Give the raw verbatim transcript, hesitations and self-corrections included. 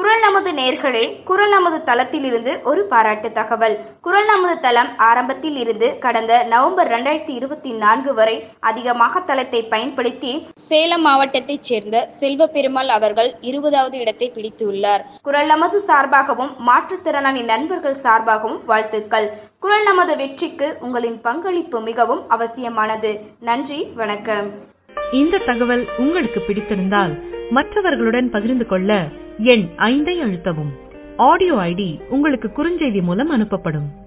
குரல் நமது நேர்களே, குரல் நமது தளத்திலிருந்து ஒரு பாராட்டு தகவல். குரல் நமது தளம் ஆரம்பத்தில் இருந்து கடந்த நவம்பர் இரண்டாயிரத்தி இருபத்தி நான்கு வரை அதிகமாக தளத்தை பயன்படுத்தி சேலம் மாவட்டத்தைச் சேர்ந்த செல்வ பெருமாள் அவர்கள் இருபதாவது இடத்தை பிடித்துள்ளார். குரல் நமது சார்பாகவும் மாற்றுத்திறனாளி நண்பர்கள் சார்பாகவும் வாழ்த்துக்கள். குரல் நமது வெற்றிக்கு உங்களின் பங்களிப்பு மிகவும் அவசியமானது. நன்றி, வணக்கம். இந்த தகவல் உங்களுக்கு பிடித்திருந்தால் மற்றவர்களுடன் பகிர்ந்து கொள்ள எண் ஐந்தை அழுத்தவும். ஆடியோ ஐடி உங்களுக்கு குறுஞ்செய்தி மூலம் அனுப்பப்படும்.